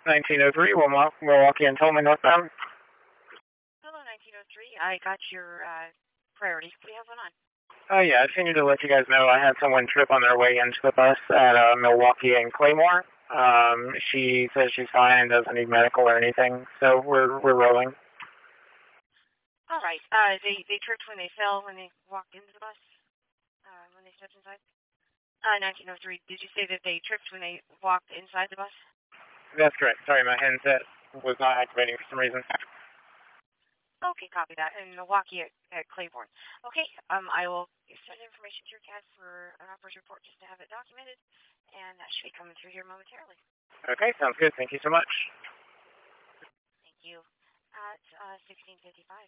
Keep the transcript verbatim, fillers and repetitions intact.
nineteen oh three, Milwaukee and Tolman northbound. Hello, nineteen oh three. I got your uh, priority. We have one on. Oh, yeah, I just needed to let you guys know I had someone trip on their way into the bus at uh, Milwaukee and Claymore. Um, she says she's fine and doesn't need medical or anything, so we're we're rolling. All right. Uh, they they tripped when they fell when they walked into the bus. Uh, when they stepped inside. Uh, nineteen oh three. Did you say that they tripped when they walked inside the bus? That's correct. Sorry, my handset was not activating for some reason. Okay, copy that. In Milwaukee at, at Claiborne. Okay, um, I will send information to your C A D for an operator's report just to have it documented, and that should be coming through here momentarily. Okay, sounds good. Thank you so much. Thank you. At uh, sixteen fifty-five.